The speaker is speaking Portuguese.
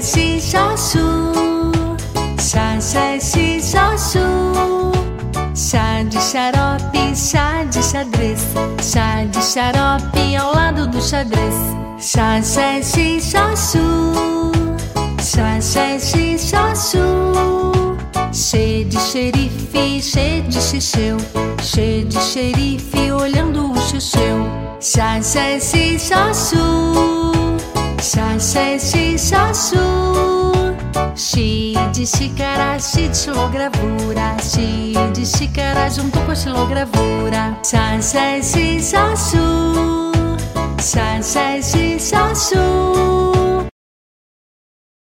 xixi, xaxu. Chá, xixi, xaxu. Chá de xarope, chá de xadrez. Chá de xarope ao lado do xadrez. Chá, xixi, xaxu. Chá, xixi, xaxu. Xê de xerife, xê de xixeu. Xê de xerife olhando o xuxeu. Chá, xixi, xaxu. Chá, xixi, xaxu. Xi de xícara, xi de xilogravura. Xi de xícara junto com a xilogravura. Chá, xixi, xaxu. Chá, xixi, xaxu.